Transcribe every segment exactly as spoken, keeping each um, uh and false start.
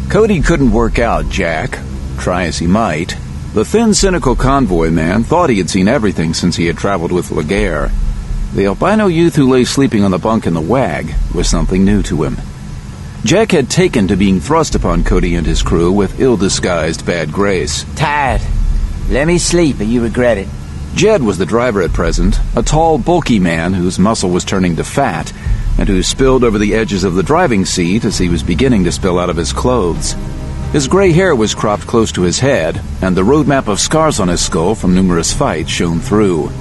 Cody couldn't work out Jack, try as he might. The thin, cynical convoy man thought he had seen everything since he had traveled with Laguerre. The albino youth who lay sleeping on the bunk in the wag was something new to him. Jack had taken to being thrust upon Cody and his crew with ill-disguised bad grace. Tired. Let me sleep or you regret it. Jed was the driver at present, a tall, bulky man whose muscle was turning to fat, and who spilled over the edges of the driving seat as he was beginning to spill out of his clothes. His gray hair was cropped close to his head, and the roadmap of scars on his skull from numerous fights shone through.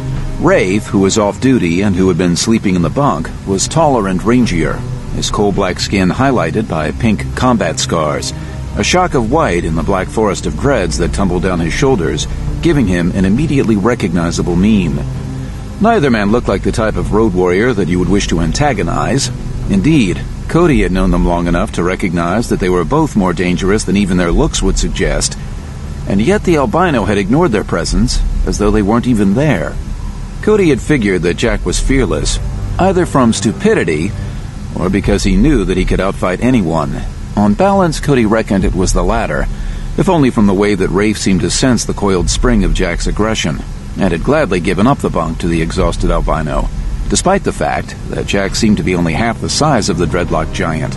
Rafe, who was off duty and who had been sleeping in the bunk, was taller and rangier, his coal-black skin highlighted by pink combat scars, a shock of white in the black forest of dreads that tumbled down his shoulders, giving him an immediately recognizable mien. Neither man looked like the type of road warrior that you would wish to antagonize. Indeed, Cody had known them long enough to recognize that they were both more dangerous than even their looks would suggest, and yet the albino had ignored their presence as though they weren't even there. Cody had figured that Jack was fearless, either from stupidity or because he knew that he could outfight anyone. On balance, Cody reckoned it was the latter, if only from the way that Rafe seemed to sense the coiled spring of Jack's aggression, and had gladly given up the bunk to the exhausted albino, despite the fact that Jack seemed to be only half the size of the dreadlocked giant.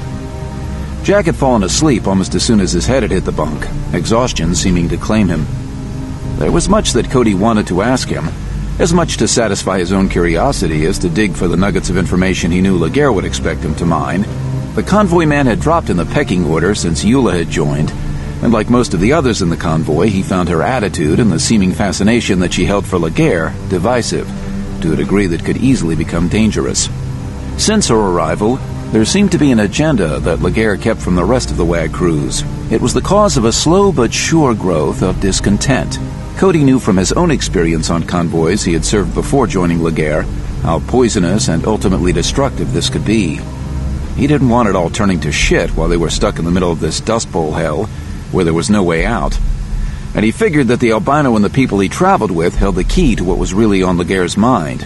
Jack had fallen asleep almost as soon as his head had hit the bunk, exhaustion seeming to claim him. There was much that Cody wanted to ask him, as much to satisfy his own curiosity as to dig for the nuggets of information he knew Laguerre would expect him to mine. The convoy man had dropped in the pecking order since Eula had joined, and like most of the others in the convoy, he found her attitude and the seeming fascination that she held for Laguerre divisive, to a degree that could easily become dangerous. Since her arrival, there seemed to be an agenda that Laguerre kept from the rest of the W A G crews. It was the cause of a slow but sure growth of discontent. Cody knew from his own experience on convoys he had served before joining Laguerre how poisonous and ultimately destructive this could be. He didn't want it all turning to shit while they were stuck in the middle of this Dust Bowl hell, where there was no way out. And he figured that the albino and the people he traveled with held the key to what was really on Laguerre's mind.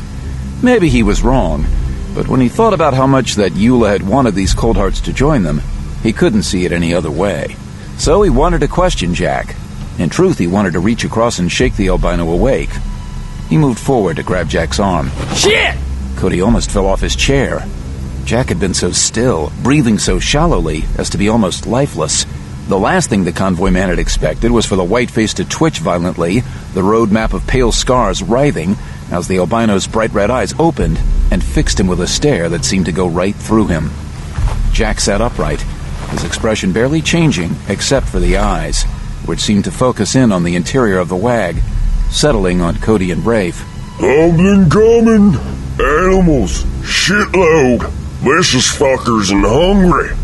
Maybe he was wrong, but when he thought about how much that Eula had wanted these cold hearts to join them, he couldn't see it any other way. So he wanted to question Jack. In truth, he wanted to reach across and shake the albino awake. He moved forward to grab Jack's arm. Shit! Cody almost fell off his chair. Jack had been so still, breathing so shallowly as to be almost lifeless. The last thing the convoy man had expected was for the white face to twitch violently, the road map of pale scars writhing, as the albino's bright red eyes opened and fixed him with a stare that seemed to go right through him. Jack sat upright, his expression barely changing except for the eyes, which seemed to focus in on the interior of the W A G, settling on Cody and Rafe. Something coming. Animals. Shitload. Vicious fuckers and hungry.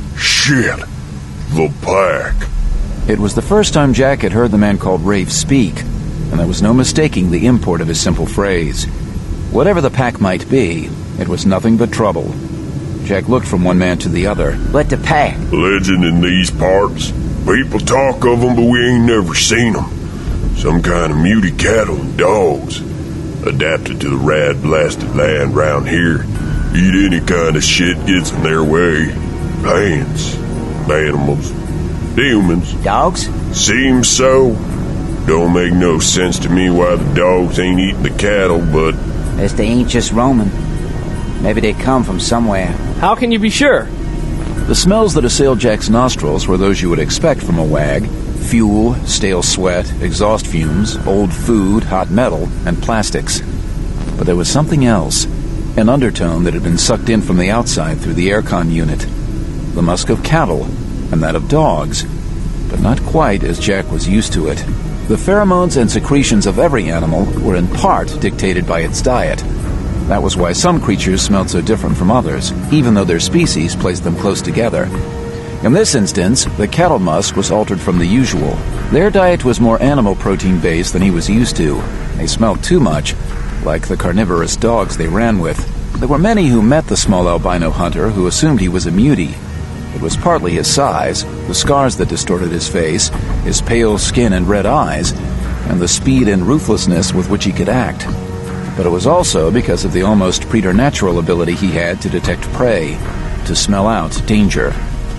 Shit. The pack. It was the first time Jack had heard the man called Rafe speak, and there was no mistaking the import of his simple phrase. Whatever the pack might be, it was nothing but trouble. Jack looked from one man to the other. What the pack? Legend in these parts. People talk of them, but we ain't never seen them. Some kind of muty cattle and dogs. Adapted to the rad-blasted land round here. Eat any kind of shit gets in their way. Plants. Animals. Humans. Dogs? Seems so. Don't make no sense to me why the dogs ain't eating the cattle, but... As they ain't just roaming. Maybe they come from somewhere. How can you be sure? The smells that assailed Jack's nostrils were those you would expect from a W A G. Fuel, stale sweat, exhaust fumes, old food, hot metal, and plastics. But there was something else. An undertone that had been sucked in from the outside through the aircon unit. The musk of cattle, and that of dogs, but not quite as Jack was used to it. The pheromones and secretions of every animal were in part dictated by its diet. That was why some creatures smelled so different from others, even though their species placed them close together. In this instance, the cattle musk was altered from the usual. Their diet was more animal protein-based than he was used to. They smelled too much, like the carnivorous dogs they ran with. There were many who met the small albino hunter who assumed he was a mutie. It was partly his size, the scars that distorted his face, his pale skin and red eyes, and the speed and ruthlessness with which he could act. But it was also because of the almost preternatural ability he had to detect prey, to smell out danger.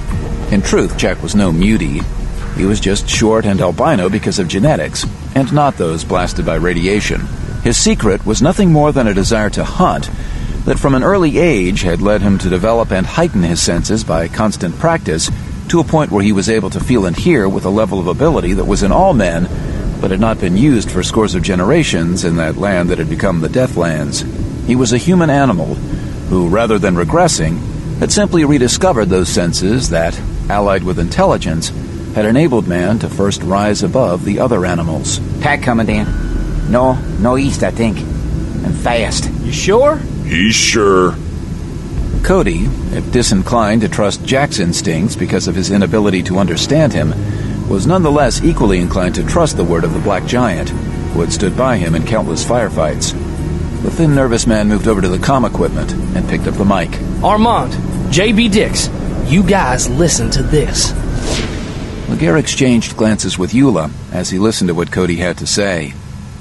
In truth, Jack was no mutie. He was just short and albino because of genetics, and not those blasted by radiation. His secret was nothing more than a desire to hunt that from an early age had led him to develop and heighten his senses by constant practice to a point where he was able to feel and hear with a level of ability that was in all men, but had not been used for scores of generations in that land that had become the Deathlands. He was a human animal who, rather than regressing, had simply rediscovered those senses that, allied with intelligence, had enabled man to first rise above the other animals. Pack coming, Dan. No, no east, I think. And fast. You sure? He's sure. Cody, if disinclined to trust Jack's instincts because of his inability to understand him, was nonetheless equally inclined to trust the word of the Black Giant, who had stood by him in countless firefights. The thin, nervous man moved over to the comm equipment and picked up the mic. Armand, J B Dix, you guys listen to this. Laguerre exchanged glances with Eula as he listened to what Cody had to say.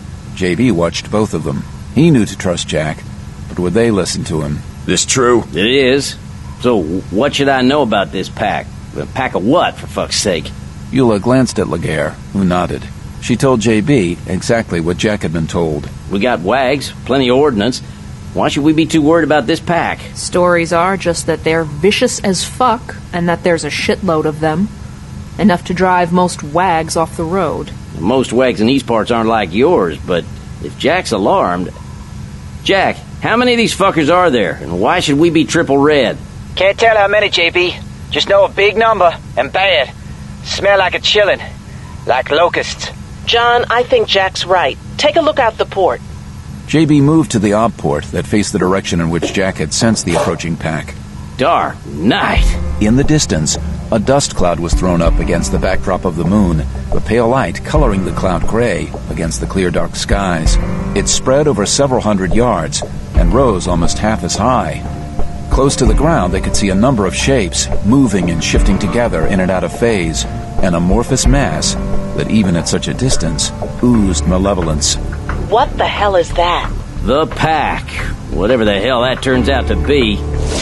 J B watched both of them. He knew to trust Jack, but would they listen to him? This true? It is. So, what should I know about this pack? A pack of what, for fuck's sake? Eula glanced at Laguerre, who nodded. She told J B exactly what Jack had been told. We got wags, plenty of ordnance. Why should we be too worried about this pack? Stories are just that they're vicious as fuck, and that there's a shitload of them. Enough to drive most wags off the road. Most wags in these parts aren't like yours, but if Jack's alarmed... Jack, how many of these fuckers are there, and why should we be triple red? Can't tell how many, J B. Just know a big number, and bad. Smell like a chillin'. Like locusts. John, I think Jack's right. Take a look out the port. J B moved to the ob port that faced the direction in which Jack had sensed the approaching pack. Dark night. In the distance, a dust cloud was thrown up against the backdrop of the moon, the pale light coloring the cloud gray against the clear dark skies. It spread over several hundred yards and rose almost half as high. Close to the ground, they could see a number of shapes, moving and shifting together in and out of phase, an amorphous mass that even at such a distance oozed malevolence. What the hell is that? The pack. Whatever the hell that turns out to be.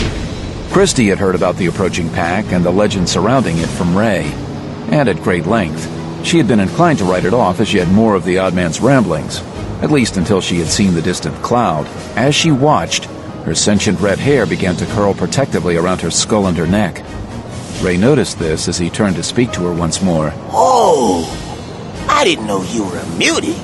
Christy had heard about the approaching pack and the legend surrounding it from Ray, and at great length. She had been inclined to write it off as she had more of the odd man's ramblings, at least until she had seen the distant cloud. As she watched, her sentient red hair began to curl protectively around her skull and her neck. Ray noticed this as he turned to speak to her once more. Oh, I didn't know you were a mutie.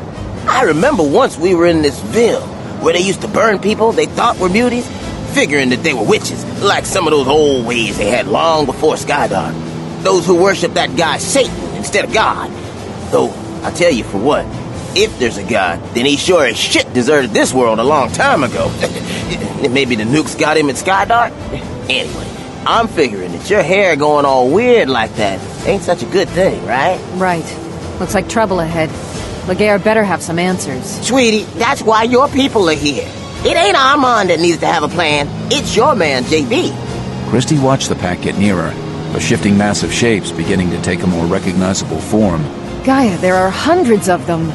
I remember once we were in this ville where they used to burn people they thought were muties, figuring that they were witches, like some of those old ways they had long before Skydark. Those who worship that guy Satan instead of God. Though, I'll tell you for what, if there's a God, then he sure as shit deserted this world a long time ago. Maybe the nukes got him in Skydark? Anyway, I'm figuring that your hair going all weird like that ain't such a good thing, right? Right. Looks like trouble ahead. Laguerre better have some answers. Sweetie, that's why your people are here. It ain't Armand that needs to have a plan. It's your man, J B. Christy watched the pack get nearer, a shifting mass of shapes beginning to take a more recognizable form. Gaia, there are hundreds of them.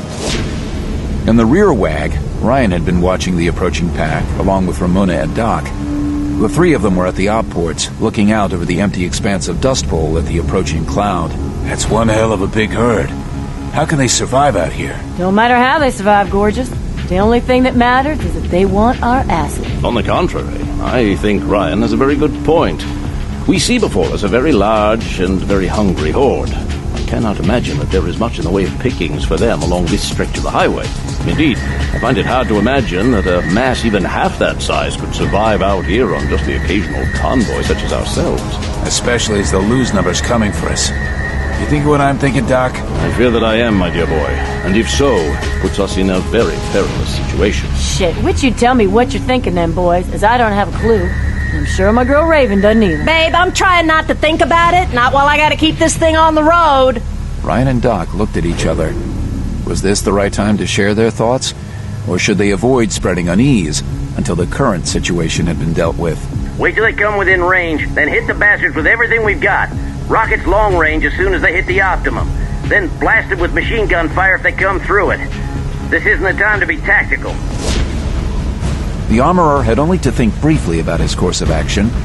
In the rear wag, Ryan had been watching the approaching pack, along with Ramona and Doc. The three of them were at the op ports, looking out over the empty expanse of Dust Bowl at the approaching cloud. That's one hell of a big herd. How can they survive out here? Don't matter how they survive, Gorgeous. The only thing that matters is that they want our asses. On the contrary, I think Ryan has a very good point. We see before us a very large and very hungry horde. I cannot imagine that there is much in the way of pickings for them along this stretch of the highway. Indeed, I find it hard to imagine that a mass even half that size could survive out here on just the occasional convoy such as ourselves. Especially as they'll lose numbers coming for us. You think what I'm thinking, Doc? I fear that I am, my dear boy. And if so, it puts us in a very perilous situation. Shit, which you tell me what you're thinking then, boys, as I don't have a clue. I'm sure my girl Raven doesn't either. Babe, I'm trying not to think about it, not while I gotta keep this thing on the road. Ryan and Doc looked at each other. Was this the right time to share their thoughts? Or should they avoid spreading unease until the current situation had been dealt with? Wait till they come within range, then hit the bastards with everything we've got. Rockets long range as soon as they hit the optimum. Then blast it with machine gun fire if they come through it. This isn't the time to be tactical. The armorer had only to think briefly about his course of action.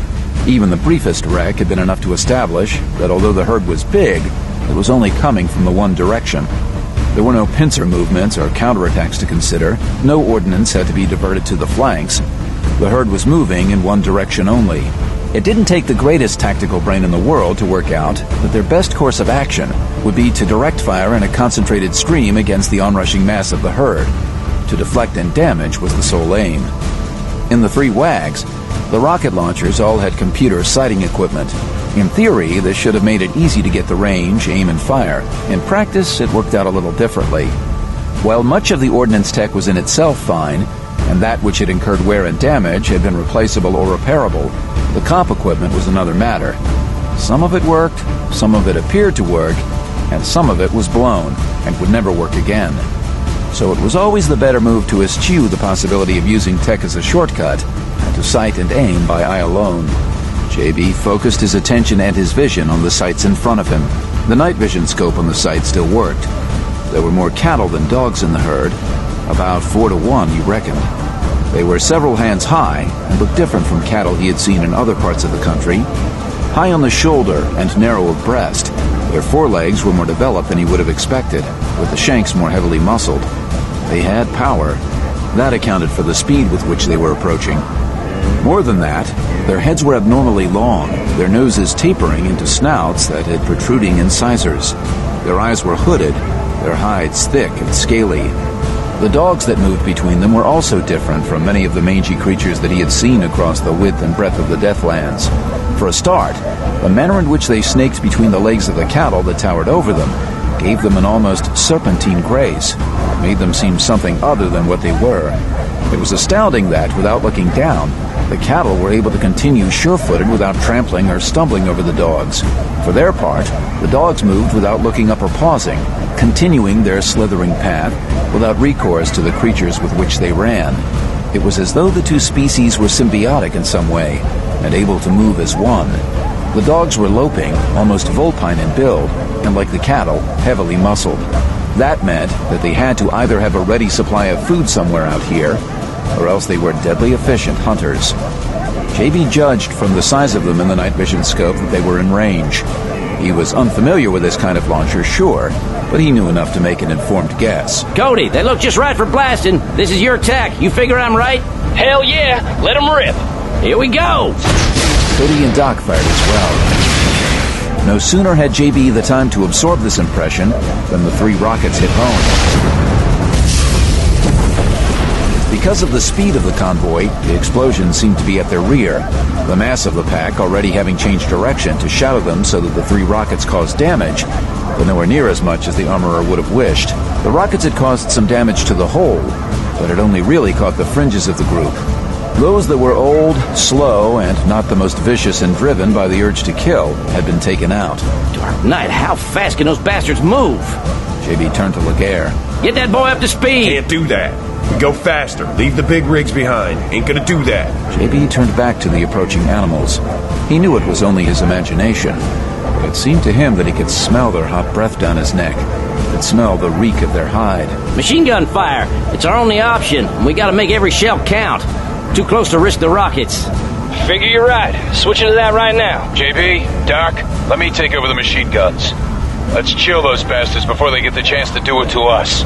Even the briefest wreck had been enough to establish that although the herd was big, it was only coming from the one direction. There were no pincer movements or counterattacks to consider. No ordnance had to be diverted to the flanks. The herd was moving in one direction only. It didn't take the greatest tactical brain in the world to work out that their best course of action would be to direct fire in a concentrated stream against the onrushing mass of the herd. To deflect and damage was the sole aim. In the three wags, the rocket launchers all had computer sighting equipment. In theory, this should have made it easy to get the range, aim, and fire. In practice, it worked out a little differently. While much of the ordnance tech was in itself fine, and that which had incurred wear and damage had been replaceable or repairable, the comp equipment was another matter. Some of it worked, some of it appeared to work, and some of it was blown and would never work again. So it was always the better move to eschew the possibility of using tech as a shortcut and to sight and aim by eye alone. J B focused his attention and his vision on the sights in front of him. The night vision scope on the sight still worked. There were more cattle than dogs in the herd, about four to one, he reckoned. They were several hands high and looked different from cattle he had seen in other parts of the country. High on the shoulder and narrow of breast, their forelegs were more developed than he would have expected, with the shanks more heavily muscled. They had power. That accounted for the speed with which they were approaching. More than that, their heads were abnormally long, their noses tapering into snouts that had protruding incisors. Their eyes were hooded, their hides thick and scaly. The dogs that moved between them were also different from many of the mangy creatures that he had seen across the width and breadth of the Deathlands. For a start, the manner in which they snaked between the legs of the cattle that towered over them gave them an almost serpentine grace. It made them seem something other than what they were. It was astounding that, without looking down, the cattle were able to continue sure-footed without trampling or stumbling over the dogs. For their part, the dogs moved without looking up or pausing, continuing their slithering path without recourse to the creatures with which they ran. It was as though the two species were symbiotic in some way and able to move as one. The dogs were loping, almost vulpine in build, and like the cattle, heavily muscled. That meant that they had to either have a ready supply of food somewhere out here, or else they were deadly efficient hunters. J B judged from the size of them in the night vision scope that they were in range. He was unfamiliar with this kind of launcher, sure, but he knew enough to make an informed guess. Cody, they look just right for blasting. This is your tech. You figure I'm right? Hell yeah! Let them rip! Here we go! Cody and Doc fired as well. No sooner had J B the time to absorb this impression than the three rockets hit home. Because of the speed of the convoy, the explosions seemed to be at their rear, the mass of the pack already having changed direction to shadow them so that the three rockets caused damage, but nowhere near as much as the armorer would have wished. The rockets had caused some damage to the whole, but it only really caught the fringes of the group. Those that were old, slow, and not the most vicious and driven by the urge to kill had been taken out. Dark night, how fast can those bastards move? J B turned to Laguerre. Get that boy up to speed! Can't do that. We go faster. Leave the big rigs behind. Ain't gonna do that. J B turned back to the approaching animals. He knew it was only his imagination, but it seemed to him that he could smell their hot breath down his neck. He could smell the reek of their hide. Machine gun fire. It's our only option, and we gotta make every shell count. Too close to risk the rockets. Figure you're right. Switching to that right now. J B, Doc, let me take over the machine guns. Let's chill those bastards before they get the chance to do it to us.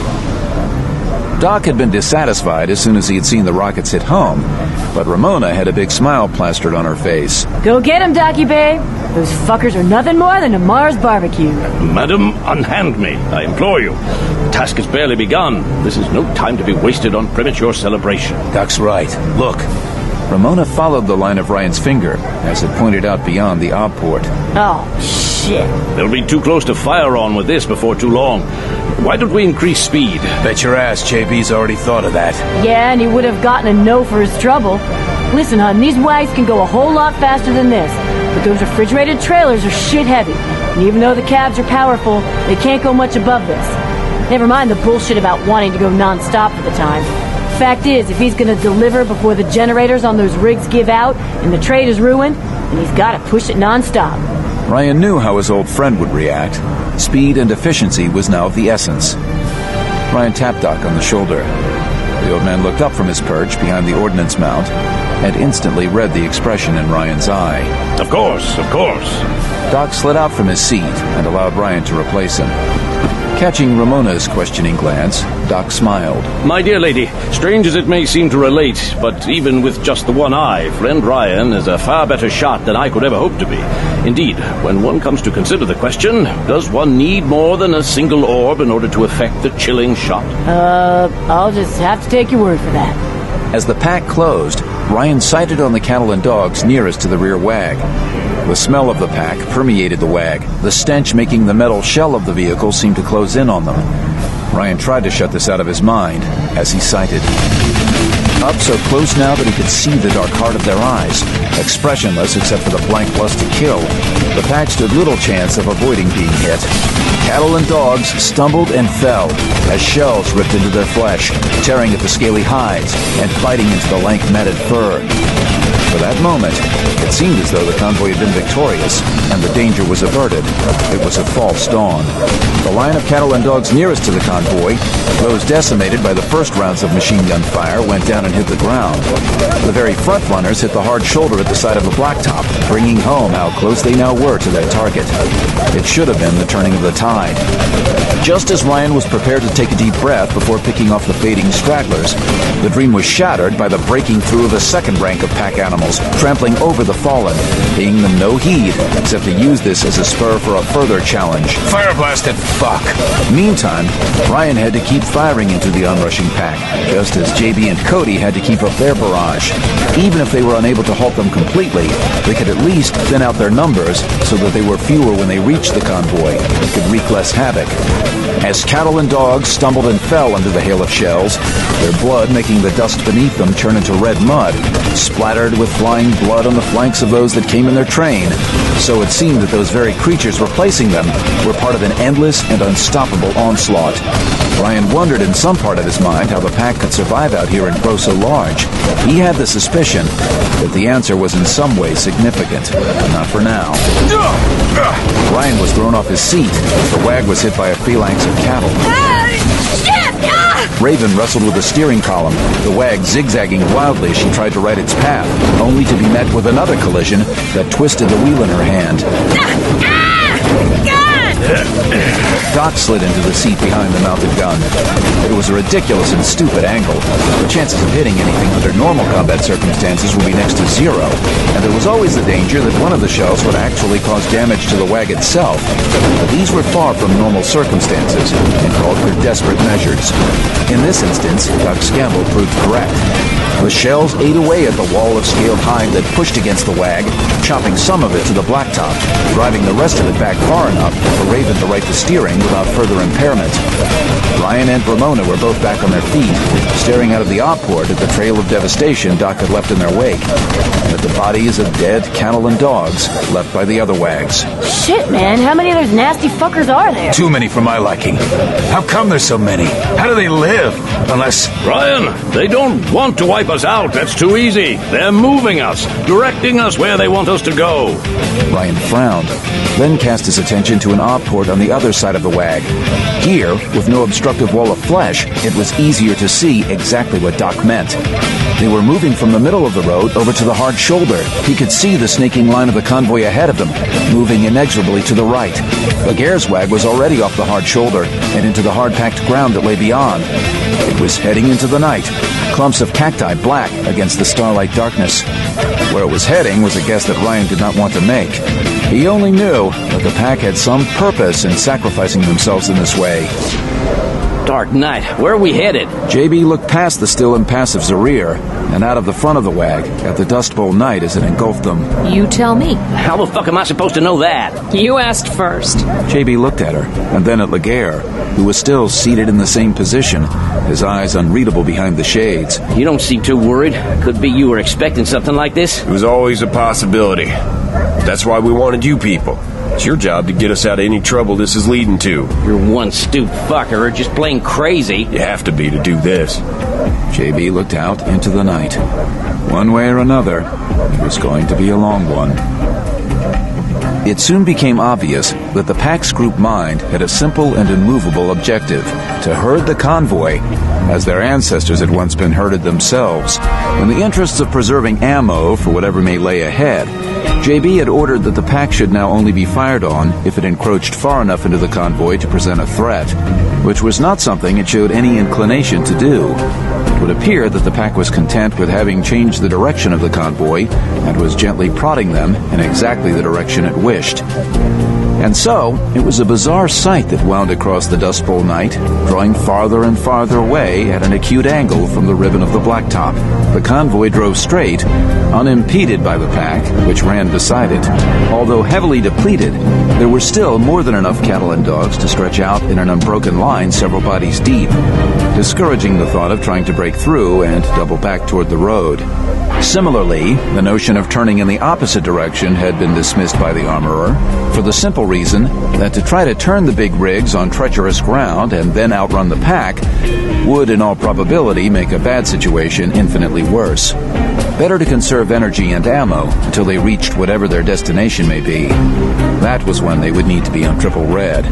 Doc had been dissatisfied as soon as he had seen the rockets hit home, but Ramona had a big smile plastered on her face. Go get him, Docky babe. Those fuckers are nothing more than a Mars barbecue. Madam, unhand me, I implore you. The task has barely begun. This is no time to be wasted on premature celebration. Doc's right. Look. Ramona followed the line of Ryan's finger, as it pointed out beyond the ob port. Oh, shit. They'll be too close to fire on with this before too long. Why don't we increase speed? Bet your ass J B's already thought of that. Yeah, and he would have gotten a no for his trouble. Listen, hon, these wags can go a whole lot faster than this, but those refrigerated trailers are shit heavy, and even though the cabs are powerful, they can't go much above this. Never mind the bullshit about wanting to go non-stop for the time. Fact is, if he's gonna deliver before the generators on those rigs give out and the trade is ruined, then he's gotta push it non-stop. Ryan knew how his old friend would react. Speed and efficiency was now of the essence. Ryan tapped Doc on the shoulder. The old man looked up from his perch behind the ordnance mount, and instantly read the expression in Ryan's eye. Of course, of course. Doc slid out from his seat and allowed Ryan to replace him. Catching Ramona's questioning glance, Doc smiled. My dear lady, strange as it may seem to relate, but even with just the one eye, friend Ryan is a far better shot than I could ever hope to be. Indeed, when one comes to consider the question, does one need more than a single orb in order to effect the chilling shot? Uh, I'll just have to take your word for that. As the pack closed, Ryan sighted on the cattle and dogs nearest to the rear wag. The smell of the pack permeated the wag, the stench making the metal shell of the vehicle seem to close in on them. Ryan tried to shut this out of his mind as he sighted. Up so close now that he could see the dark heart of their eyes, expressionless except for the blank lust to kill, the pack stood little chance of avoiding being hit. Cattle and dogs stumbled and fell as shells ripped into their flesh, tearing at the scaly hides and biting into the lank matted fur. For that moment, it seemed as though the convoy had been victorious and the danger was averted. It was a false dawn. The line of cattle and dogs nearest to the convoy, those decimated by the first rounds of machine gun fire, went down and hit the ground. The very front runners hit the hard shoulder at the side of the blacktop, bringing home how close they now were to their target. It should have been the turning of the tide. Just as Ryan was prepared to take a deep breath before picking off the fading stragglers, the dream was shattered by the breaking through of a second rank of pack animals, trampling over the fallen, paying them no heed, except to use this as a spur for a further challenge. Fire blasted fuck! Meantime, Ryan had to keep firing into the onrushing pack, just as J B and Cody had to keep up their barrage. Even if they were unable to halt them completely, they could at least thin out their numbers so that they were fewer when they reached the convoy and could wreak less havoc. As cattle and dogs stumbled and fell under the hail of shells, their blood making the dust beneath them turn into red mud, splattered with flying blood on the flanks of those that came in their train. So it seemed that those very creatures replacing them were part of an endless and unstoppable onslaught. Ryan wondered in some part of his mind how the pack could survive out here and grow so large. He had the suspicion that the answer was in some way significant. Not for now. Ryan was thrown off his seat as the wag was hit by a phalanx of cattle. Raven wrestled with the steering column, the wag zigzagging wildly as she tried to right its path, only to be met with another collision that twisted the wheel in her hand. Doc slid into the seat behind the mounted gun. It was a ridiculous and stupid angle. The chances of hitting anything under normal combat circumstances would be next to zero, and there was always the danger that one of the shells would actually cause damage to the wag itself. But these were far from normal circumstances and called for desperate measures. In this instance, Doc's gamble proved correct. The shells ate away at the wall of scaled hide that pushed against the wag, chopping some of it to the blacktop, driving the rest of it back far enough for Raven to right the steering without further impairment. Ryan and Ramona were both back on their feet, staring out of the op port at the trail of devastation Doc had left in their wake, and at the bodies of dead cattle and dogs left by the other wags. Shit, man, how many of those nasty fuckers are there? Too many for my liking. How come there's so many? How do they live? Unless... Ryan, they don't want to wipe us out. That's too easy. They're moving us, directing us where they want us to go. Ryan frowned, then cast his attention to an op port on the other side of the wag. Here, with no obstructive wall of flesh, it was easier to see exactly what Doc meant. They were moving from the middle of the road over to the hard shoulder. He could see the snaking line of the convoy ahead of them, moving inexorably to the right. Laguerre's wag was already off the hard shoulder and into the hard-packed ground that lay beyond. It was heading into the night, clumps of cacti black against the starlight darkness. Where it was heading was a guess that Ryan did not want to make. He only knew that the pack had some purpose in sacrificing themselves in this way. Dark night. Where are we headed? J B looked past the still impassive Zarir and out of the front of the wag at the Dust Bowl night as it engulfed them. You tell me. How the fuck am I supposed to know that? You asked first. J B looked at her, and then at Laguerre, who was still seated in the same position, his eyes unreadable behind the shades. You don't seem too worried. Could be you were expecting something like this. It was always a possibility. That's why we wanted you people. It's your job to get us out of any trouble this is leading to. You're one stupid fucker, just plain crazy. You have to be to do this. J B looked out into the night. One way or another, it was going to be a long one. It soon became obvious that the pack's group mind had a simple and immovable objective: to herd the convoy as their ancestors had once been herded themselves. In the interests of preserving ammo for whatever may lay ahead, J B had ordered that the pack should now only be fired on if it encroached far enough into the convoy to present a threat, which was not something it showed any inclination to do. It would appear that the pack was content with having changed the direction of the convoy and was gently prodding them in exactly the direction it wished. And so, it was a bizarre sight that wound across the Dust Bowl night, drawing farther and farther away at an acute angle from the ribbon of the blacktop. The convoy drove straight, unimpeded by the pack, which ran beside it. Although heavily depleted, there were still more than enough cattle and dogs to stretch out in an unbroken line several bodies deep, discouraging the thought of trying to break through and double back toward the road. Similarly, the notion of turning in the opposite direction had been dismissed by the armorer, for the simple reason that to try to turn the big rigs on treacherous ground and then outrun the pack would, in all probability, make a bad situation infinitely worse. Better to conserve energy and ammo until they reached whatever their destination may be. That was when they would need to be on Triple Red.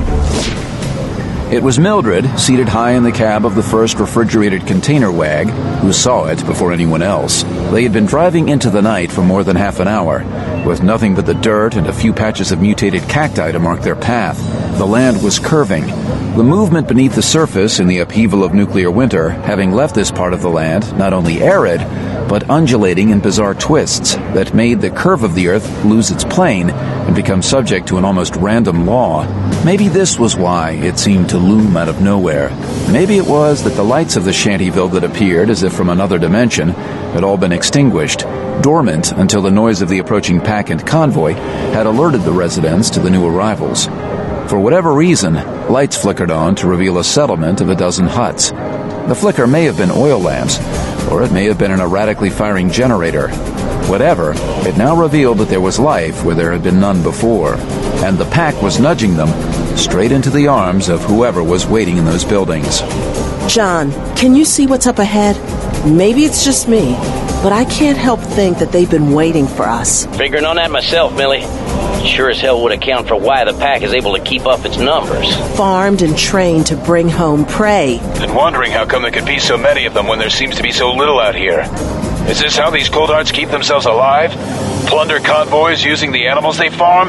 It was Mildred, seated high in the cab of the first refrigerated container wag, who saw it before anyone else. They had been driving into the night for more than half an hour, with nothing but the dirt and a few patches of mutated cacti to mark their path. The land was curving. The movement beneath the surface in the upheaval of nuclear winter, having left this part of the land not only arid, but undulating in bizarre twists that made the curve of the earth lose its plane and become subject to an almost random law. Maybe this was why it seemed to loom out of nowhere. Maybe it was that the lights of the shantyville that appeared as if from another dimension had all been extinguished, dormant until the noise of the approaching pack and convoy had alerted the residents to the new arrivals. For whatever reason, lights flickered on to reveal a settlement of a dozen huts. The flicker may have been oil lamps, or it may have been an erratically firing generator. Whatever, it now revealed that there was life where there had been none before, and the pack was nudging them straight into the arms of whoever was waiting in those buildings. John, can you see what's up ahead? Maybe it's just me, but I can't help think that they've been waiting for us. Figuring on that myself, Millie. Sure as hell would account for why the pack is able to keep up its numbers. Farmed and trained to bring home prey. And wondering how come there could be so many of them when there seems to be so little out here. Is this how these cold hearts keep themselves alive? Plunder convoys using the animals they farm?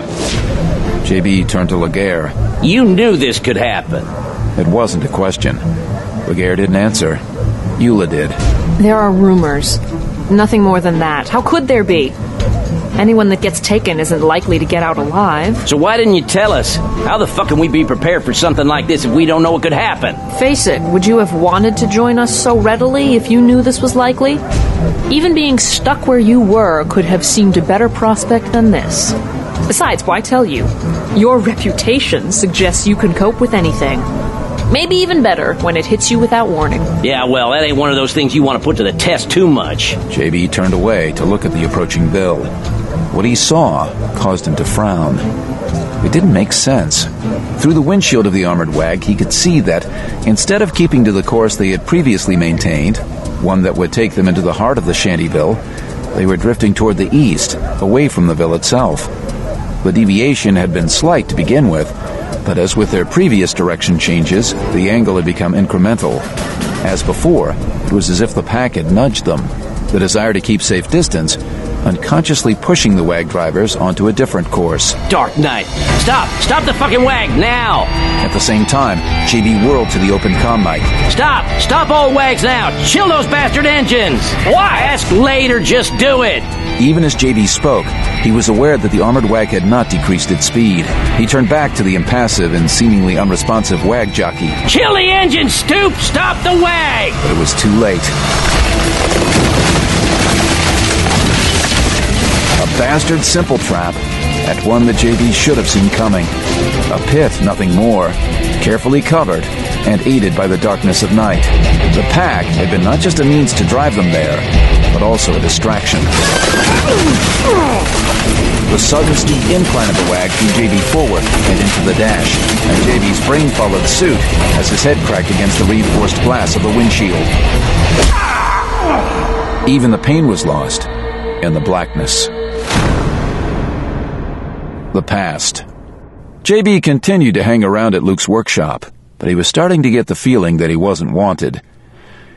J B turned to Laguerre. You knew this could happen. It wasn't a question. Laguerre didn't answer. Eula did. There are rumors. Nothing more than that. How could there be? Anyone that gets taken isn't likely to get out alive. So why didn't you tell us? How the fuck can we be prepared for something like this if we don't know what could happen? Face it, would you have wanted to join us so readily if you knew this was likely? Even being stuck where you were could have seemed a better prospect than this. Besides, why tell you? Your reputation suggests you can cope with anything. Maybe even better when it hits you without warning. Yeah, well, that ain't one of those things you want to put to the test too much. J B turned away to look at the approaching Bill. What he saw caused him to frown. It didn't make sense. Through the windshield of the armored wag, he could see that, instead of keeping to the course they had previously maintained, one that would take them into the heart of the Shantyville, they were drifting toward the east, away from the ville itself. The deviation had been slight to begin with, but as with their previous direction changes, the angle had become incremental. As before, it was as if the pack had nudged them, the desire to keep safe distance, unconsciously pushing the wag drivers onto a different course. Dark Knight! Stop! Stop the fucking wag, now! At the same time, J B whirled to the open comm mic. Stop! Stop all wags now! Chill those bastard engines! Why? Ask later, just do it! Even as J B spoke, he was aware that the armored wag had not decreased its speed. He turned back to the impassive and seemingly unresponsive wag jockey. Chill the engine, Stoop! Stop the wag! But it was too late. A bastard simple trap, at one that J B should have seen coming. A pit, nothing more, carefully covered and aided by the darkness of night. The pack had been not just a means to drive them there, but also a distraction. The sudden steep incline of the wag threw J B forward and into the dash, and J B's brain followed suit as his head cracked against the reinforced glass of the windshield. Even the pain was lost in the blackness. The past. J B continued to hang around at Luke's workshop, but he was starting to get the feeling that he wasn't wanted.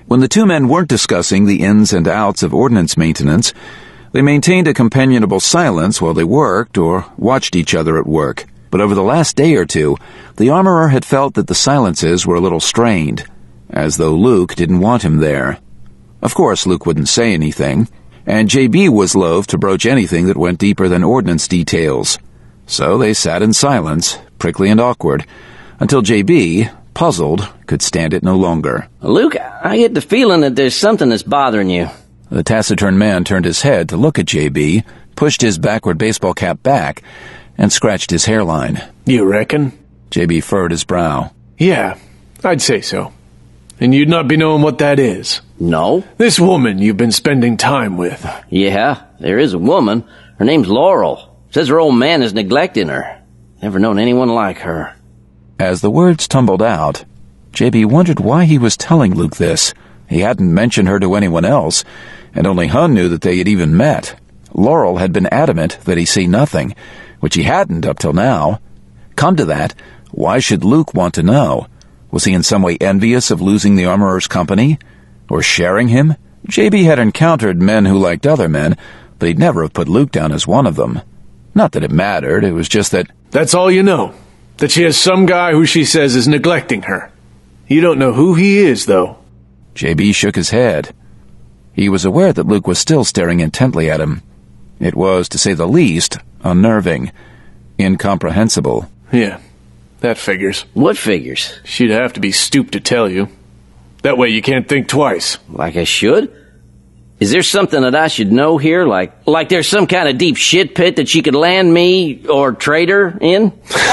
When the two men weren't discussing the ins and outs of ordnance maintenance, they maintained a companionable silence while they worked or watched each other at work. But over the last day or two, the armorer had felt that the silences were a little strained, as though Luke didn't want him there. Of course, Luke wouldn't say anything, and J B was loath to broach anything that went deeper than ordnance details. So they sat in silence, prickly and awkward, until J B, puzzled, could stand it no longer. Luke, I get the feeling that there's something that's bothering you. The taciturn man turned his head to look at J B, pushed his backward baseball cap back, and scratched his hairline. You reckon? J B furrowed his brow. Yeah, I'd say so. And you'd not be knowing what that is. No. This woman you've been spending time with. Yeah, there is a woman. Her name's Laurel. Says her old man is neglecting her. Never known anyone like her. As the words tumbled out, J B wondered why he was telling Luke this. He hadn't mentioned her to anyone else, and only Hun knew that they had even met. Laurel had been adamant that he see nothing, which he hadn't up till now. Come to that, why should Luke want to know? Was he in some way envious of losing the armorer's company? Or sharing him? J B had encountered men who liked other men, but he'd never have put Luke down as one of them. Not that it mattered, it was just that... That's all you know. That she has some guy who she says is neglecting her. You don't know who he is, though. J B shook his head. He was aware that Luke was still staring intently at him. It was, to say the least, unnerving. Incomprehensible. Yeah, that figures. What figures? She'd have to be stooped to tell you. That way you can't think twice. Like I should? Is there something that I should know here? Like like there's some kind of deep shit pit that she could land me or Trader in?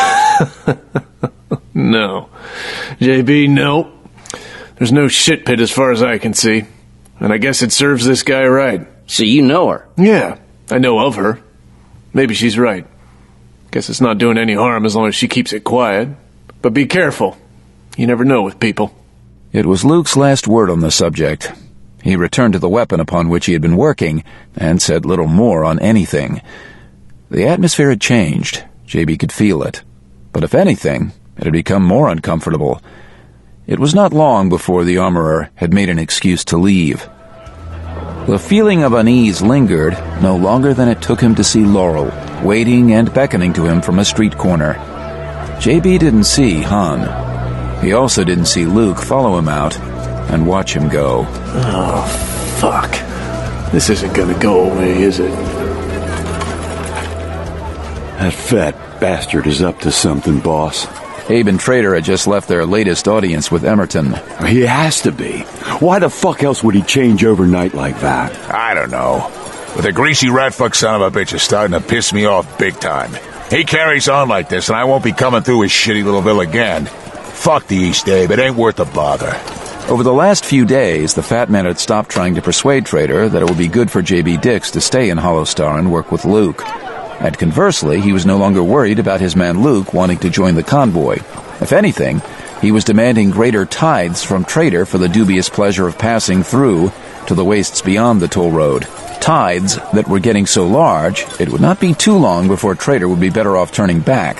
No. J B, no. There's no shit pit as far as I can see. And I guess it serves this guy right. So you know her? Yeah, I know of her. Maybe she's right. Guess it's not doing any harm as long as she keeps it quiet. But be careful. You never know with people. It was Luke's last word on the subject. He returned to the weapon upon which he had been working, and said little more on anything. The atmosphere had changed. J B could feel it. But if anything, it had become more uncomfortable. It was not long before the armorer had made an excuse to leave. The feeling of unease lingered no longer than it took him to see Laurel, waiting and beckoning to him from a street corner. J B didn't see Hun. He also didn't see Luke follow him out and watch him go. Oh, fuck. This isn't gonna go away, is it? That fat bastard is up to something, boss. Abe and Trader had just left their latest audience with Emerton. He has to be. Why the fuck else would he change overnight like that? I don't know. But the greasy ratfuck son of a bitch is starting to piss me off big time. He carries on like this, and I won't be coming through his shitty little ville again. Fuck the East, Abe. It ain't worth the bother. Over the last few days, the fat man had stopped trying to persuade Trader that it would be good for J B Dix to stay in Hollow Star and work with Luke. And conversely, he was no longer worried about his man Luke wanting to join the convoy. If anything, he was demanding greater tithes from Trader for the dubious pleasure of passing through to the wastes beyond the toll road. Tithes that were getting so large, it would not be too long before Trader would be better off turning back.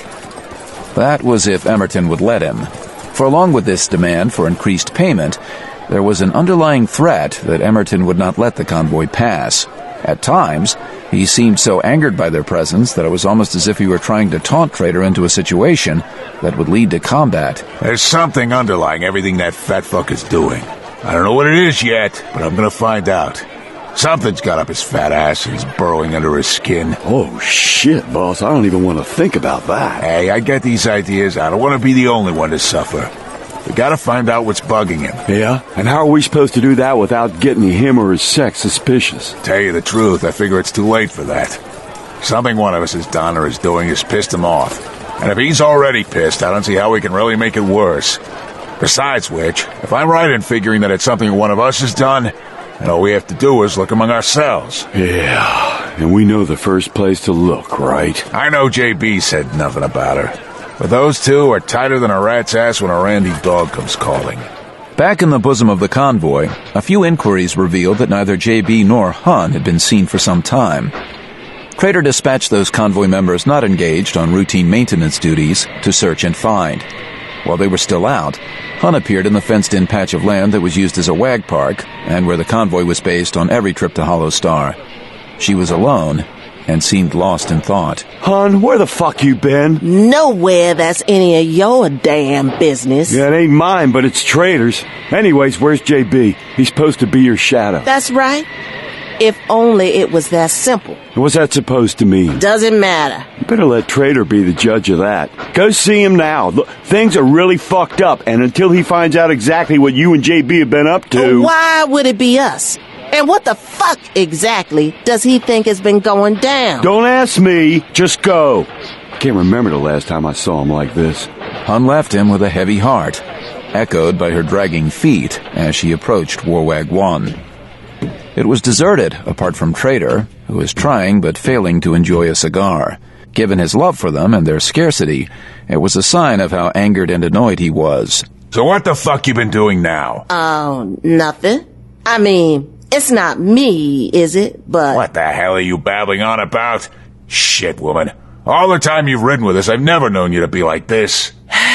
That was if Emerton would let him. For along with this demand for increased payment, there was an underlying threat that Emerton would not let the convoy pass. At times, he seemed so angered by their presence that it was almost as if he were trying to taunt Trader into a situation that would lead to combat. There's something underlying everything that fat fuck is doing. I don't know what it is yet, but I'm gonna find out. Something's got up his fat ass and he's burrowing under his skin. Oh, shit, boss. I don't even want to think about that. Hey, I get these ideas. I don't want to be the only one to suffer. We gotta find out what's bugging him. Yeah? And how are we supposed to do that without getting him or his sex suspicious? Tell you the truth, I figure it's too late for that. Something one of us has done or is doing has pissed him off. And if he's already pissed, I don't see how we can really make it worse. Besides which, if I'm right in figuring that it's something one of us has done, and all we have to do is look among ourselves. Yeah, and we know the first place to look, right? I know J B said nothing about her. But those two are tighter than a rat's ass when a randy dog comes calling. Back in the bosom of the convoy, a few inquiries revealed that neither J B nor Hun had been seen for some time. Trader dispatched those convoy members not engaged on routine maintenance duties to search and find. While they were still out, Hun appeared in the fenced-in patch of land that was used as a wag park and where the convoy was based on every trip to Hollow Star. She was alone and seemed lost in thought. Hun, where the fuck you been? Nowhere that's any of your damn business. Yeah, it ain't mine, but it's Trader's. Anyways, where's J B? He's supposed to be your shadow. That's right. If only it was that simple. What's that supposed to mean? Doesn't matter. You better let Trader be the judge of that. Go see him now. Look, things are really fucked up, and until he finds out exactly what you and J B have been up to... Why would it be us? And what the fuck exactly does he think has been going down? Don't ask me. Just go. Can't remember the last time I saw him like this. Hun left him with a heavy heart, echoed by her dragging feet as she approached Warwag One. It was deserted, apart from Trader, who was trying but failing to enjoy a cigar. Given his love for them and their scarcity, it was a sign of how angered and annoyed he was. So what the fuck you been doing now? Oh, nothing. I mean, it's not me, is it? But... What the hell are you babbling on about? Shit, woman. All the time you've ridden with us, I've never known you to be like this.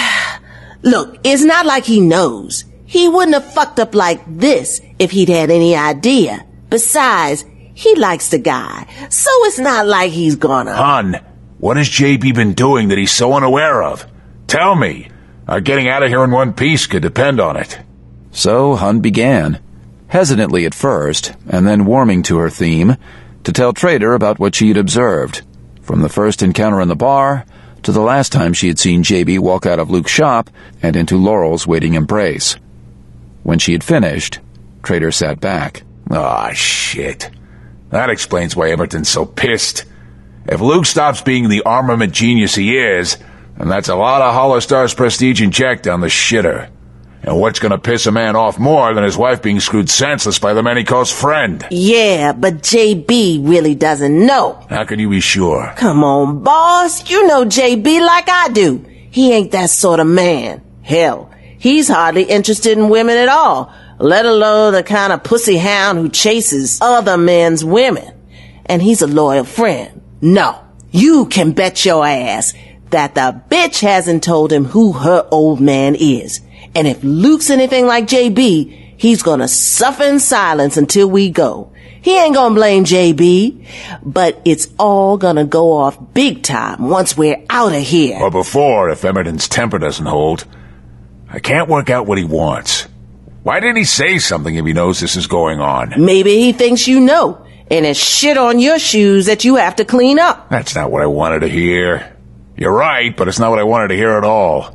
Look, it's not like he knows. He wouldn't have fucked up like this if he'd had any idea. Besides, he likes the guy, so it's not like he's gonna... Hun, what has J B been doing that he's so unaware of? Tell me. Our getting out of here in one piece could depend on it. So Hun began, hesitantly at first, and then warming to her theme, to tell Trader about what she had observed, from the first encounter in the bar to the last time she had seen J B walk out of Luke's shop and into Laurel's waiting embrace. When she had finished, Trader sat back. Aw, shit. That explains why Emerton's so pissed. If Luke stops being the armament genius he is, then that's a lot of Hollow Star's prestige in check down the shitter. And what's gonna piss a man off more than his wife being screwed senseless by the man he calls friend? Yeah, but J B really doesn't know. How can you be sure? Come on, boss. You know J B like I do. He ain't that sort of man. Hell, he's hardly interested in women at all, let alone the kind of pussy hound who chases other men's women. And he's a loyal friend. No, you can bet your ass that the bitch hasn't told him who her old man is. And if Luke's anything like J B, he's gonna suffer in silence until we go. He ain't gonna blame J B, but it's all gonna go off big time once we're out of here. Or before, if Emerton's temper doesn't hold. I can't work out what he wants. Why didn't he say something if he knows this is going on? Maybe he thinks you know, and it's shit on your shoes that you have to clean up. That's not what I wanted to hear. You're right, but it's not what I wanted to hear at all.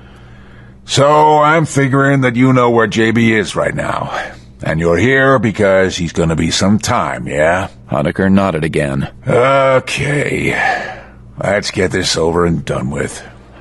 So I'm figuring that you know where J B is right now. And you're here because he's gonna be some time, yeah? Honecker nodded again. Okay. Let's get this over and done with.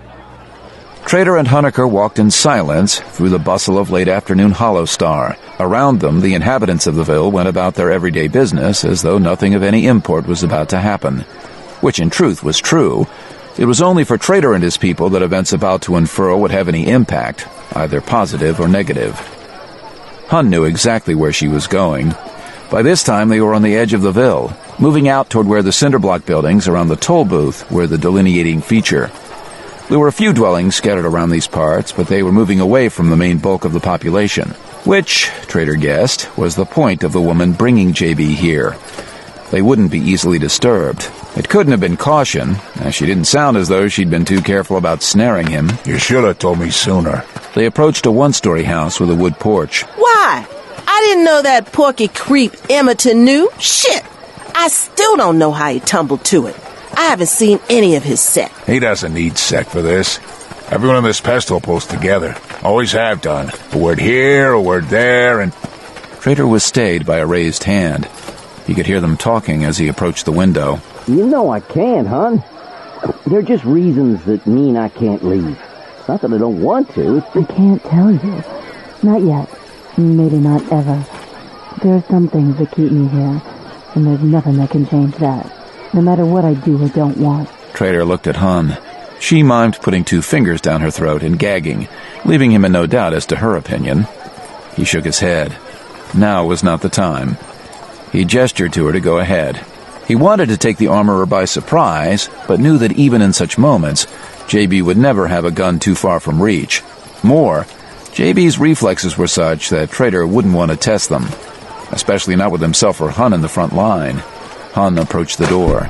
Trader and Honecker walked in silence through the bustle of late-afternoon Hollow Star. Around them, the inhabitants of the Ville went about their everyday business as though nothing of any import was about to happen. Which, in truth, was true. It was only for Trader and his people that events about to unfurl would have any impact, either positive or negative. Hun knew exactly where she was going. By this time, they were on the edge of the Ville, moving out toward where the cinderblock buildings around the toll booth were the delineating feature. There were a few dwellings scattered around these parts, but they were moving away from the main bulk of the population, which, Trader guessed, was the point of the woman bringing J B here. They wouldn't be easily disturbed. It couldn't have been caution, as she didn't sound as though she'd been too careful about snaring him. You should have told me sooner. They approached a one-story house with a wood porch. Why? I didn't know that porky creep Emerton knew. Shit! I still don't know how he tumbled to it. I haven't seen any of his set. He doesn't need sec for this. Everyone in this pestle pulls together. Always have done. A word here, a word there, and... Trader was stayed by a raised hand. He could hear them talking as he approached the window. You know I can't, hon. They're just reasons that mean I can't leave. It's not that I don't want to. It's I can't tell you. Not yet. Maybe not ever. There are some things that keep me here, and there's nothing that can change that. No matter what I do or don't want. Trader looked at Hun. She mimed putting two fingers down her throat and gagging, leaving him in no doubt as to her opinion. He shook his head. Now was not the time. He gestured to her to go ahead. He wanted to take the armorer by surprise, but knew that even in such moments, J B would never have a gun too far from reach. More, J B's reflexes were such that Trader wouldn't want to test them, especially not with himself or Hun in the front line. Hun approached the door.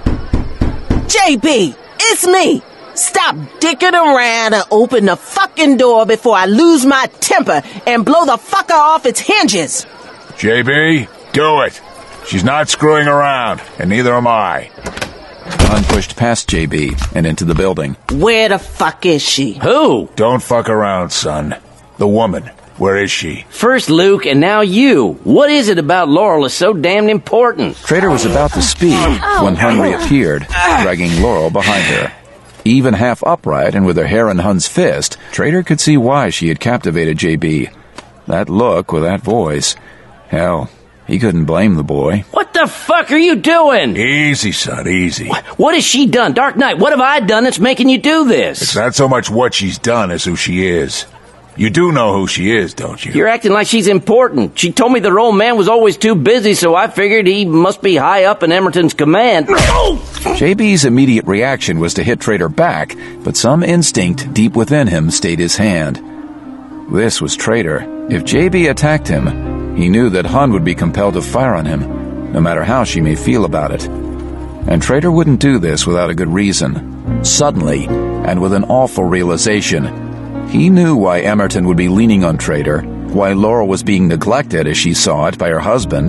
J B, it's me! Stop dicking around and open the fucking door before I lose my temper and blow the fucker off its hinges! J B, do it! She's not screwing around, and neither am I. Hun pushed past J B and into the building. Where the fuck is she? Who? Don't fuck around, son. The woman. Where is she? First Luke, and now you. What is it about Laurel is so damned important? Trader was about to speak when Hun reappeared, dragging Laurel behind her. Even half upright and with her hair in Hun's fist, Trader could see why she had captivated J B. That look with that voice. Hell, he couldn't blame the boy. What the fuck are you doing? Easy, son, easy. What has she done? Dark Knight, what have I done that's making you do this? It's not so much what she's done as who she is. You do know who she is, don't you? You're acting like she's important. She told me their old man was always too busy, so I figured he must be high up in Emerton's command. J B's immediate reaction was to hit Trader back, but some instinct deep within him stayed his hand. This was Trader. If J B attacked him, he knew that Hun would be compelled to fire on him, no matter how she may feel about it. And Trader wouldn't do this without a good reason. Suddenly, and with an awful realization, he knew why Emerton would be leaning on Trader, why Laurel was being neglected as she saw it by her husband,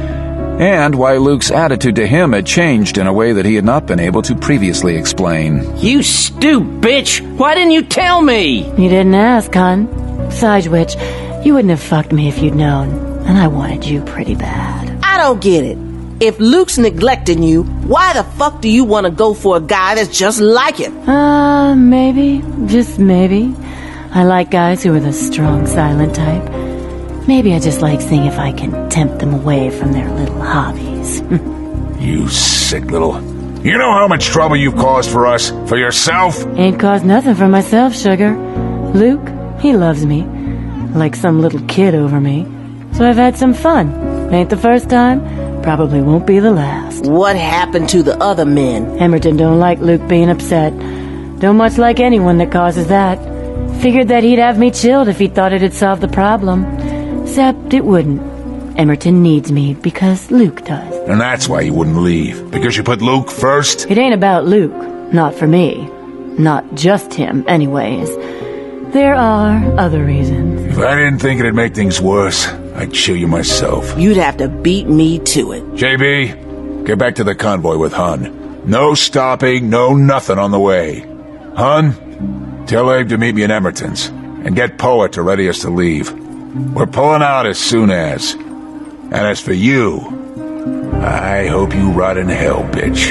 and why Luke's attitude to him had changed in a way that he had not been able to previously explain. You stoop bitch! Why didn't you tell me? You didn't ask, hon. Besides which, you wouldn't have fucked me if you'd known, and I wanted you pretty bad. I don't get it. If Luke's neglecting you, why the fuck do you want to go for a guy that's just like him? Uh, maybe. Just maybe. I like guys who are the strong, silent type. Maybe I just like seeing if I can tempt them away from their little hobbies. You sick little... You know how much trouble you've caused for us? For yourself? Ain't caused nothing for myself, sugar. Luke, he loves me. Like some little kid over me. So I've had some fun. Ain't the first time, probably won't be the last. What happened to the other men? Emerton don't like Luke being upset. Don't much like anyone that causes that. Figured that he'd have me chilled if he thought it'd solve the problem. Except it wouldn't. Emerton needs me because Luke does. And that's why you wouldn't leave. Because you put Luke first? It ain't about Luke. Not for me. Not just him, anyways. There are other reasons. If I didn't think it'd make things worse, I'd show you myself. You'd have to beat me to it. J B, get back to the convoy with Hun. No stopping, no nothing on the way. Hun, tell Abe to meet me in Emerton's, and get Poet to ready us to leave. We're pulling out as soon as. And as for you, I hope you rot in hell, bitch.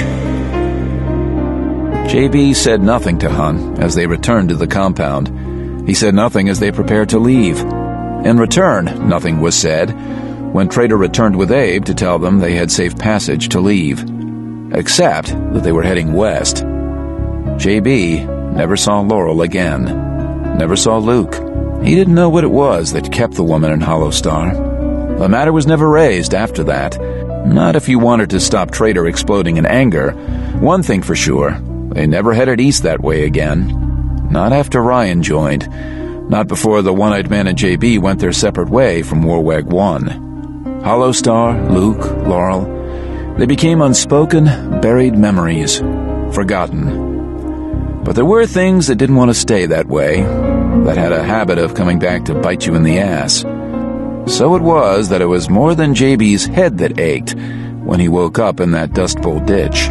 J B said nothing to Hun as they returned to the compound. He said nothing as they prepared to leave. In return, nothing was said when Trader returned with Abe to tell them they had safe passage to leave, except that they were heading west. J B never saw Laurel again, never saw Luke. He didn't know what it was that kept the woman in Hollow Star. The matter was never raised after that, not if you wanted to stop Trader exploding in anger. One thing for sure, they never headed east that way again. Not after Ryan joined. Not before the One-Eyed Man and J B went their separate way from Warwag one. Hollow Star, Luke, Laurel, they became unspoken, buried memories, forgotten. But there were things that didn't want to stay that way, that had a habit of coming back to bite you in the ass. So it was that it was more than J B's head that ached when he woke up in that Dust Bowl ditch.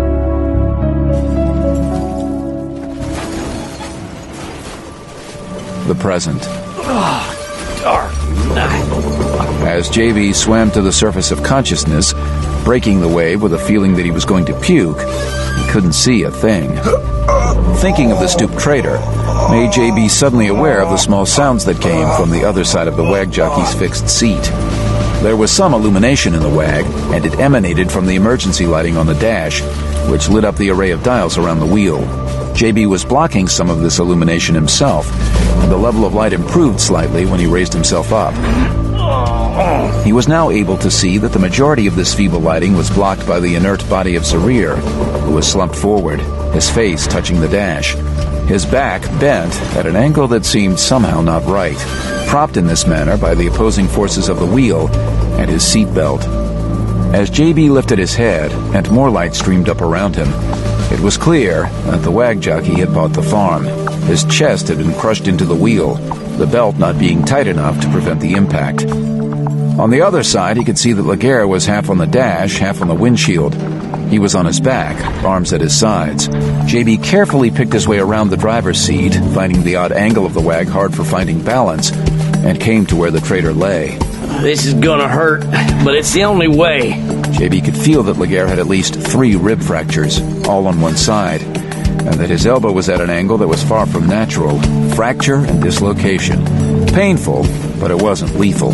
The present. Oh, dark night. As J B swam to the surface of consciousness, breaking the wave with a feeling that he was going to puke, he couldn't see a thing. Thinking of the stooped Trader made J B suddenly aware of the small sounds that came from the other side of the wag jockey's fixed seat. There was some illumination in the wag, and it emanated from the emergency lighting on the dash, which lit up the array of dials around the wheel. J B was blocking some of this illumination himself, and the level of light improved slightly when he raised himself up. He was now able to see that the majority of this feeble lighting was blocked by the inert body of Sarir, who was slumped forward, his face touching the dash. His back bent at an angle that seemed somehow not right, propped in this manner by the opposing forces of the wheel and his seat belt. As J B lifted his head and more light streamed up around him, it was clear that the wag jockey had bought the farm. His chest had been crushed into the wheel, the belt not being tight enough to prevent the impact. On the other side, he could see that Laguerre was half on the dash, half on the windshield. He was on his back, arms at his sides. J B carefully picked his way around the driver's seat, finding the odd angle of the wag hard for finding balance, and came to where the traitor lay. This is gonna hurt, but it's the only way. J B could feel that Laguerre had at least three rib fractures, all on one side, and that his elbow was at an angle that was far from natural. Fracture and dislocation. Painful, but it wasn't lethal.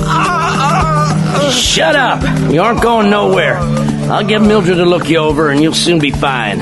Shut up! We aren't going nowhere. I'll get Mildred to look you over and you'll soon be fine.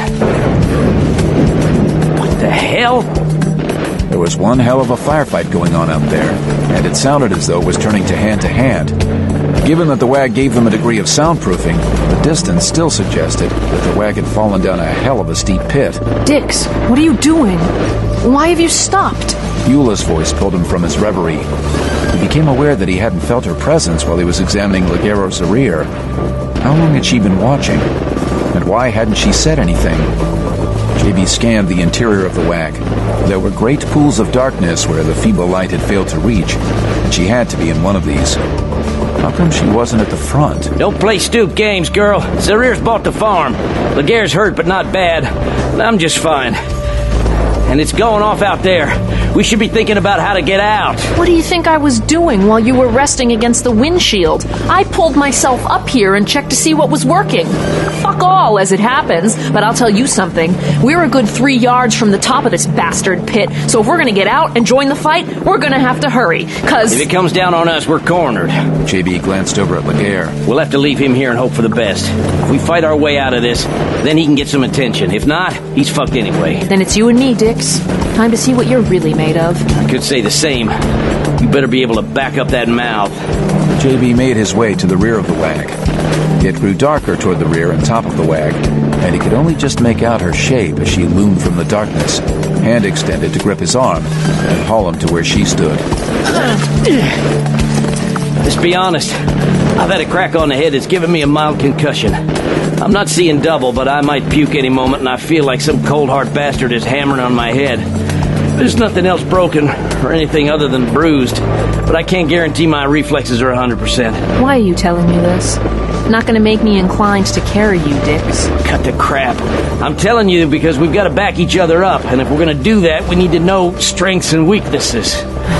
What the hell? There was one hell of a firefight going on out there, and it sounded as though it was turning to hand-to-hand. Given that the wag gave them a degree of soundproofing, the distance still suggested that the wag had fallen down a hell of a steep pit. Dix, what are you doing? Why have you stopped? Eula's voice pulled him from his reverie. He became aware that he hadn't felt her presence while he was examining Laguerre's rear. How long had she been watching? And why hadn't she said anything? J B scanned the interior of the wag. There were great pools of darkness where the feeble light had failed to reach, and she had to be in one of these. How come she wasn't at the front? Don't play stupid games, girl. Zarier's bought the farm. Laguerre's hurt, but not bad. I'm just fine. And it's going off out there. We should be thinking about how to get out. What do you think I was doing while you were resting against the windshield? I pulled myself up here and checked to see what was working. Fuck all, as it happens, but I'll tell you something. We're a good three yards from the top of this bastard pit, so if we're gonna get out and join the fight, we're gonna have to hurry, cause... If it comes down on us, we're cornered. J B glanced over at Laguerre. We'll have to leave him here and hope for the best. If we fight our way out of this, then he can get some attention. If not, he's fucked anyway. Then it's you and me, Dix. Time to see what you're really made of. I could say the same. You better be able to back up that mouth. J B made his way to the rear of the wag. It grew darker toward the rear and top of the wag, and he could only just make out her shape as she loomed from the darkness, hand extended to grip his arm and haul him to where she stood. Let's be honest. I've had a crack on the head that's given me a mild concussion. I'm not seeing double, but I might puke any moment, and I feel like some cold hard bastard is hammering on my head. There's nothing else broken or anything other than bruised, but I can't guarantee my reflexes are one hundred percent. Why are you telling me this? Not gonna make me inclined to carry you, Dix. Cut the crap. I'm telling you because we've got to back each other up, and if we're gonna do that, we need to know strengths and weaknesses.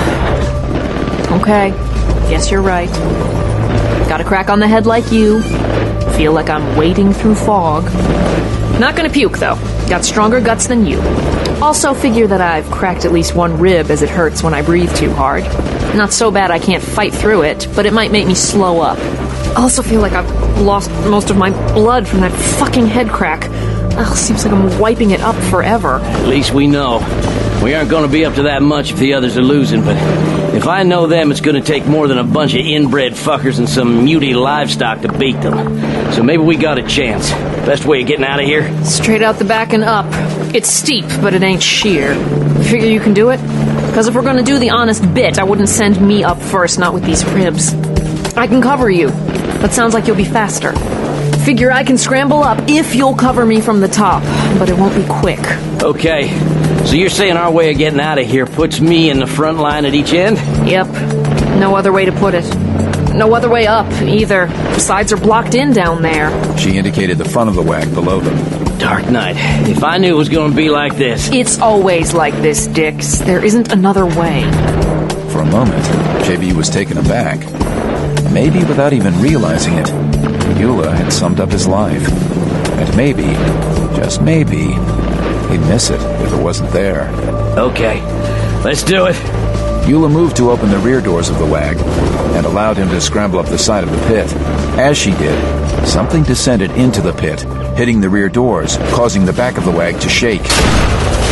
Okay, guess you're right. Got a crack on the head like you. Feel like I'm wading through fog. Not gonna puke, though. Got stronger guts than you. Also figure that I've cracked at least one rib as it hurts when I breathe too hard. Not so bad I can't fight through it, but it might make me slow up. Also feel like I've lost most of my blood from that fucking head crack. Ugh, seems like I'm wiping it up forever. At least we know. We aren't going to be up to that much if the others are losing, but if I know them, it's going to take more than a bunch of inbred fuckers and some muty livestock to beat them. So maybe we got a chance. Best way of getting out of here? Straight out the back and up. It's steep, but it ain't sheer. You figure you can do it? Because if we're going to do the honest bit, I wouldn't send me up first, not with these ribs. I can cover you. That sounds like you'll be faster. Figure I can scramble up if you'll cover me from the top, but it won't be quick. Okay. So you're saying our way of getting out of here puts me in the front line at each end? Yep. No other way to put it. No other way up, either. The sides are blocked in down there. She indicated the front of the wag below them. Dark night. If I knew it was going to be like this... It's always like this, Dix. There isn't another way. For a moment, J B was taken aback. Maybe without even realizing it, Eula had summed up his life. And maybe, just maybe, he'd miss it if it wasn't there. Okay, let's do it. Eula moved to open the rear doors of the wag and allowed him to scramble up the side of the pit. As she did, something descended into the pit, hitting the rear doors, causing the back of the wag to shake.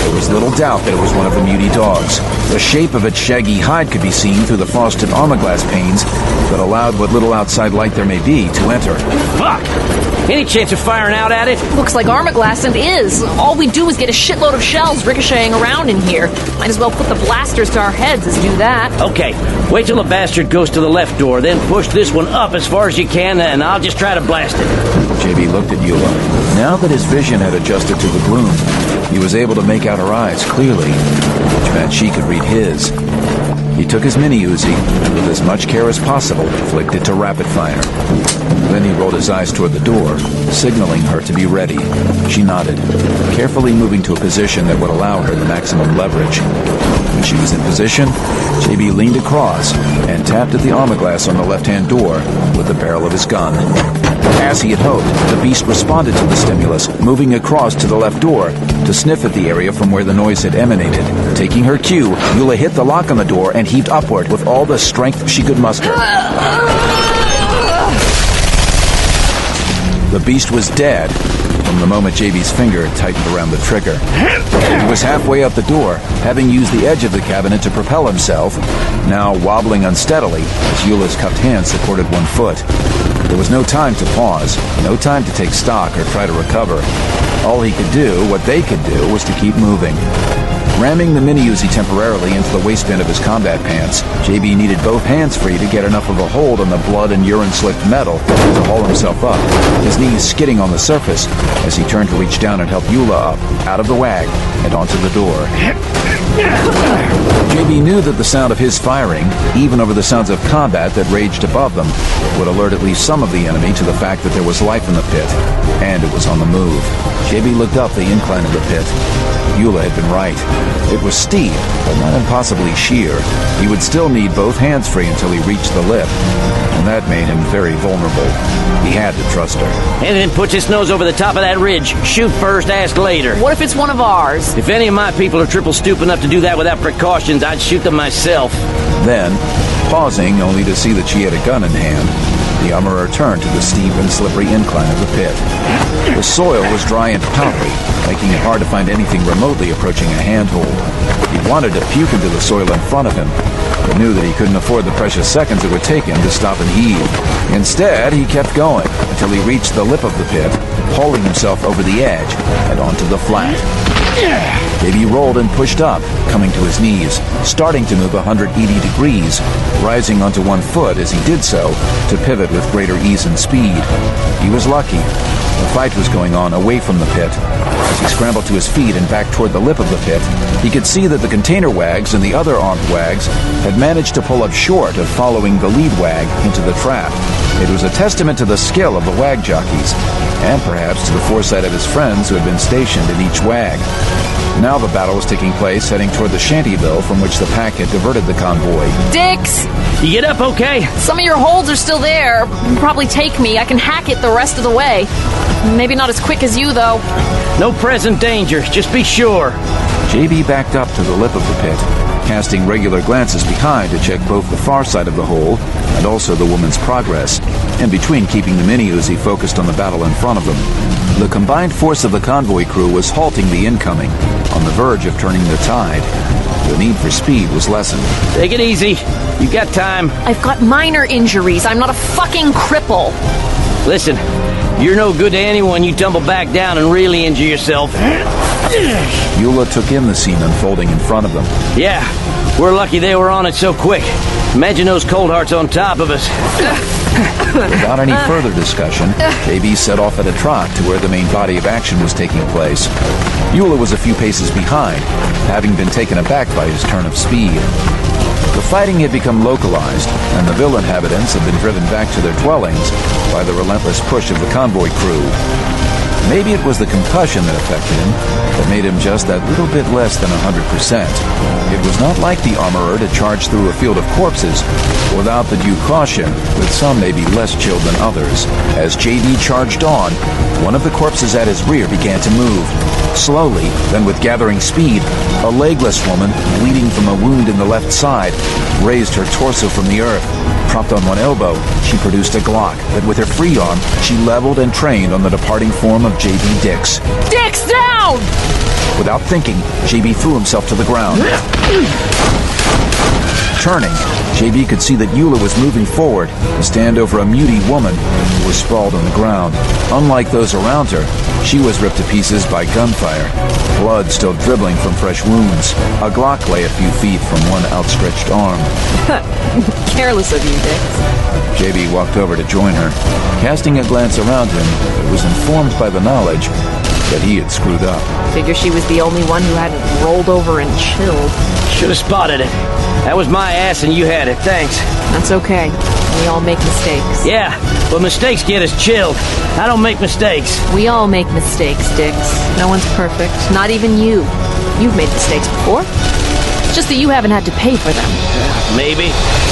There was little doubt that it was one of the Muty dogs. The shape of its shaggy hide could be seen through the frosted armor-glass panes that allowed what little outside light there may be to enter. Fuck! Any chance of firing out at it? Looks like armor-glass and is. All we do is get a shitload of shells ricocheting around in here. Might as well put the blasters to our heads as do that. Okay, wait till the bastard goes to the left door, then push this one up as far as you can, and I'll just try to blast it. J B looked at Eula. Now that his vision had adjusted to the gloom, he was able to make out her eyes clearly, which meant she could read his. He took his mini-Uzi and with as much care as possible flicked it to rapid fire. Then he rolled his eyes toward the door, signaling her to be ready. She nodded, carefully moving to a position that would allow her the maximum leverage. When she was in position, J B leaned across and tapped at the armor glass on the left-hand door with the barrel of his gun. As he had hoped, the beast responded to the stimulus, moving across to the left door to sniff at the area from where the noise had emanated. Taking her cue, Eula hit the lock on the door and heaved upward with all the strength she could muster. The beast was dead from the moment J B's finger tightened around the trigger. He was halfway up the door, having used the edge of the cabinet to propel himself, now wobbling unsteadily as Eula's cupped hand supported one foot. There was no time to pause, no time to take stock or try to recover. All he could do, what they could do, was to keep moving. Ramming the mini-Uzi temporarily into the waistband of his combat pants, J B needed both hands free to get enough of a hold on the blood and urine-slicked metal to haul himself up, his knees skidding on the surface as he turned to reach down and help Eula up, out of the wag, and onto the door. J B knew that the sound of his firing, even over the sounds of combat that raged above them, would alert at least some of the enemy to the fact that there was life in the pit, and it was on the move. J B looked up the incline of the pit. Eula had been right. It was steep, but not impossibly sheer. He would still need both hands free until he reached the lip, and that made him very vulnerable. He had to trust her. And then puts his nose over the top of that ridge. Shoot first, ask later. What if it's one of ours? If any of my people are triple stoop enough to do that without precautions, I'd shoot them myself. Then, pausing only to see that she had a gun in hand, the armorer turned to the steep and slippery incline of the pit. The soil was dry and powdery, making it hard to find anything remotely approaching a handhold. He wanted to puke into the soil in front of him, but knew that he couldn't afford the precious seconds it would take him to stop and heave. Instead, he kept going until he reached the lip of the pit, hauling himself over the edge and onto the flat. J B rolled and pushed up, coming to his knees, starting to move one hundred eighty degrees, rising onto one foot as he did so to pivot with greater ease and speed. He was lucky. The fight was going on away from the pit. As he scrambled to his feet and back toward the lip of the pit, he could see that the container wags and the other armed wags had managed to pull up short of following the lead wag into the trap. It was a testament to the skill of the wag jockeys, and perhaps to the foresight of his friends who had been stationed in each wag. Now the battle was taking place heading toward the Shantyville from which the pack had diverted the convoy. Dix! You get up okay? Some of your holds are still there. You'll probably take me. I can hack it the rest of the way. Maybe not as quick as you, though. No present danger. Just be sure. J B backed up to the lip of the pit, casting regular glances behind to check both the far side of the hole and also the woman's progress, in between keeping the mini-Uzi focused on the battle in front of them. The combined force of the convoy crew was halting the incoming, on the verge of turning the tide. The need for speed was lessened. Take it easy. You got time. I've got minor injuries. I'm not a fucking cripple. Listen, you're no good to anyone. You tumble back down and really injure yourself. Eula took in the scene unfolding in front of them. Yeah, we're lucky they were on it so quick. Imagine those cold hearts on top of us. Without any further discussion, J B set off at a trot to where the main body of action was taking place. Eula was a few paces behind, having been taken aback by his turn of speed. The fighting had become localized, and the Ville inhabitants had been driven back to their dwellings by the relentless push of the convoy crew. Maybe it was the concussion that affected him that made him just that little bit less than one hundred percent. It was not like the armorer to charge through a field of corpses without the due caution, with some maybe less chilled than others. As J B charged on, one of the corpses at his rear began to move, Slowly, then with gathering speed, a legless woman, bleeding from a wound in the left side, raised her torso from the earth. Propped on one elbow, she produced a Glock that with her free arm, she leveled and trained on the departing form of J B Dix. Dix, down! Without thinking, J B threw himself to the ground. Turning, J B could see that Eula was moving forward to stand over a muty woman who was sprawled on the ground. Unlike those around her, she was ripped to pieces by gunfire, blood still dribbling from fresh wounds. A Glock lay a few feet from one outstretched arm. Careless of you, Dix. J B walked over to join her. Casting a glance around him, but was informed by the knowledge that he had screwed up. Figure she was the only one who hadn't rolled over and chilled. Should have spotted it. That was my ass and you had it, thanks. That's okay. We all make mistakes. Yeah, but mistakes get us chilled. I don't make mistakes. We all make mistakes, Dix. No one's perfect, not even you. You've made mistakes before. It's just that you haven't had to pay for them. Uh, maybe.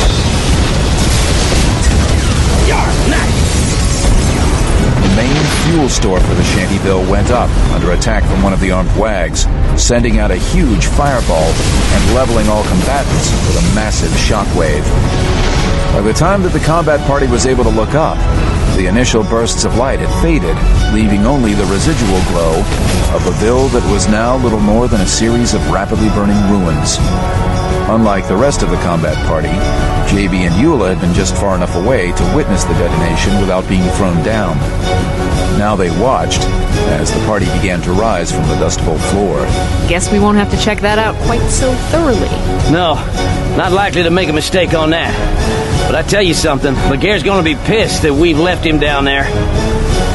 The main fuel store for the Shantyville went up under attack from one of the armed wags, sending out a huge fireball and leveling all combatants with a massive shockwave. By the time that the combat party was able to look up, the initial bursts of light had faded, leaving only the residual glow of a Ville that was now little more than a series of rapidly burning ruins. Unlike the rest of the combat party, J B and Eula had been just far enough away to witness the detonation without being thrown down. Now they watched as the party began to rise from the Dust Bowl floor. Guess we won't have to check that out quite so thoroughly. No, not likely to make a mistake on that. But I tell you something, Laguerre's gonna be pissed that we've left him down there.